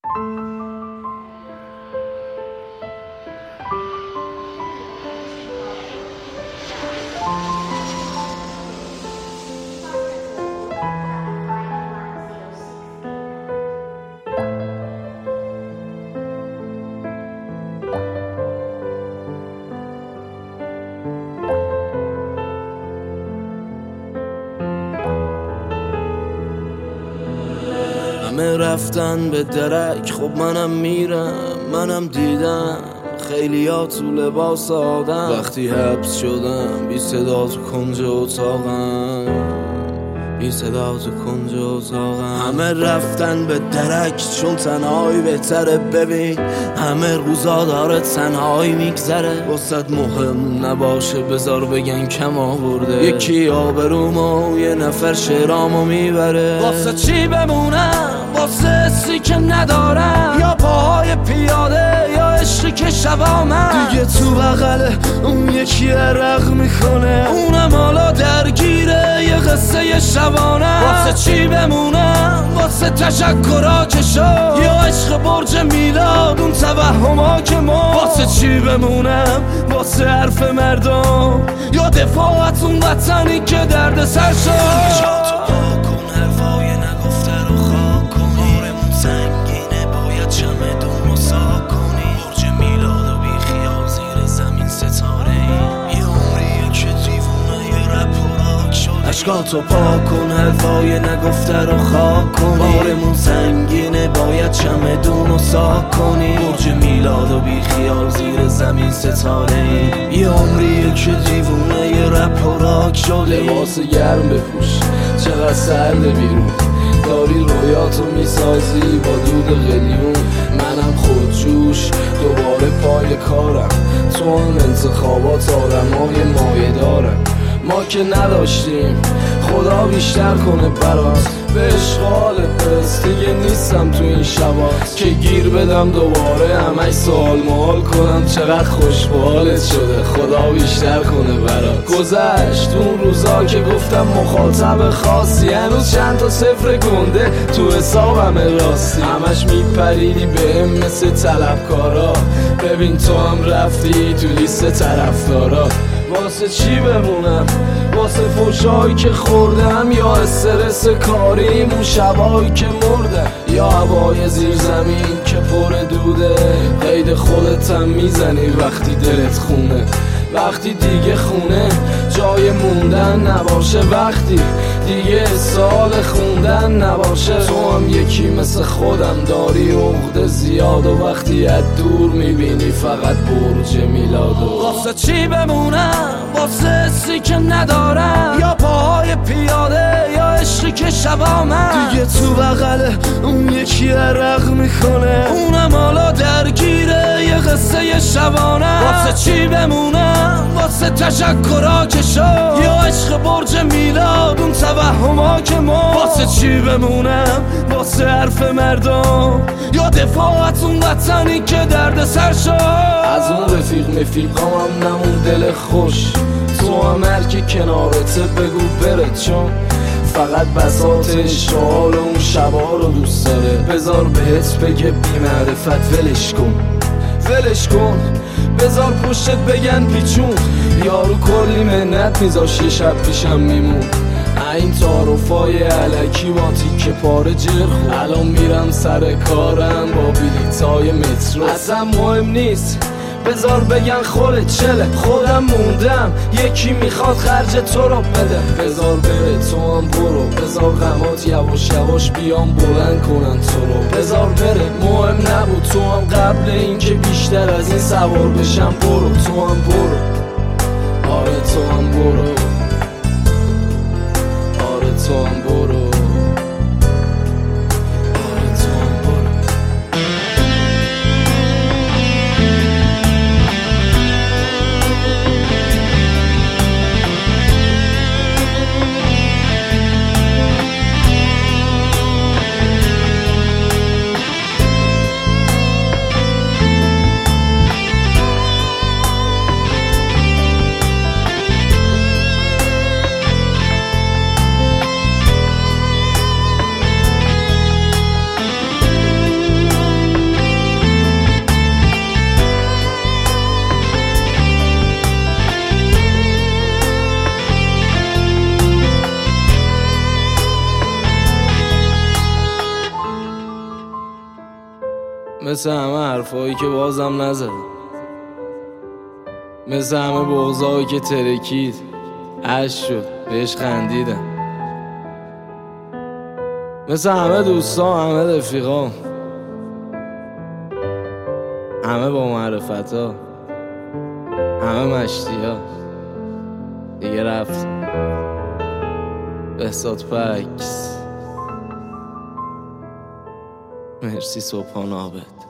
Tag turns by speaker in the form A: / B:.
A: همه رفتن به درک، خب منم میرم، منم دیدم خیلی ها تو لباس آدم. وقتی حبس شدم بی صدا تو کنج اتاقم، بی صدا تو کنج اتاقم. همه رفتن به درک چون تنهایی بهتره. ببین همه روزا داره تنهایی میگذره. واسد مهم نباشه بذار بگن کم آورده. یکی آبرومو یه نفر شعرامو میبره. واسه چی بمونم واسه حسی که ندارم، یا پاهای پیاده یا عشقی که شبامم. دیگه تو بغل اون یکی عرق میکنه، اونم حالا درگیره یه قصه شبانه. واسه چی بمونم واسه تشکرها که شد، یا عشق برج میلاد اون توهمها که ما. واسه چی بمونم واسه حرف مردم، یا دفاعت اون وطنی که درد سر شد. اشکاتو پاک کن، حرفای نگفته رو خاک کنی. بارمون سنگینه باید چمدون رو ساک کنی. برج میلاد و بی خیال زیر زمین ستاره. یه عمریه که دیوونه یه رپ و راک شده. لباس گرم بپوش چقدر سرده بیرون، داری رویاتو میسازی با دود قلیون. منم خودجوش دوباره پای کارم، تو هم انتخابات آدمای مایه دارم. ما که نداشتیم خدا بیشتر کنه برات. به اشغالت پس دیگه نیستم تو این شبات که گیر بدم دوباره همش سوال محال کنم. چقدر خوش به حالت شده خدا بیشتر کنه برات. گذشت اون روزا که گفتم مخاطب خاصی، هنوز چند تا صفر گنده تو حسابم راستی. همش میپریدی بهم مثل طلبکارا، ببین تو هم رفتی تو لیست طرفدارا. واسه چی بمونم واسه فوشایی که خوردم، یا استرس کاریم اون شبایی که مردم، یا هوای زیر زمین که پر دوده. قید خودتم میزنی وقتی دلت خونه، وقتی دیگه خونه جای موندن نباشه، وقتی دیگه سال خوندن نباشه. تو هم یکی مثل خودم داری عقده زیاد، و وقتی از دور میبینی فقط برج میلادو. واسه چی بمونم واسه حسی که ندارم، یا پاهای پیاده یا عشقی که شبامم. دیگه تو بغل اون یکی عرق میکنه، اونم حالا درگیره یه قصه شبانه. واسه چی بمونم واسه تشکرها که شد، یا عشق برج میلاد اون توهمها که ما. واسه چی بمونم واسه حرف مردم، یا دفاعت اون وطنی که درد سر شد. از اون رفیقام هم نمون دل خوش، تو هم هر کی کنارته بگو بره، چون فقط بساط اشتغال اون شبا رو دوست داره. بذار بهت بگه بی معرفت ولش کن، ولش کن. بذار پشتت بگن پیچون، یارو کلی منت میذاش یه شب پیشم میمون. این تعارفای علکی با تیکه پاره جرخون. الان میرم سر کارم با بلیطای مترو، اصلا مهم نیست بذار بگن خودت چله. خودم موندم یکی میخواد خرج تو رو بده. بذار بره تو هم برو، بذار غمات یواش یواش بیام بلند کنن تو رو. بذار بره مهم نبود تو هم قبل این که بیشتر از این سوار بشم. برو تو هم برو، آره تو هم برو، آره تو هم برو. مثل همه حرفایی که بازم نزدم، مثل همه بغضایی که ترکید عشق شد بهش خندیدم، مثل همه دوستان، همه رفیقان، همه با معرفت ها، همه مشتی ها دیگه رفت. بهزاد پکس. مرسی صبحان آبد.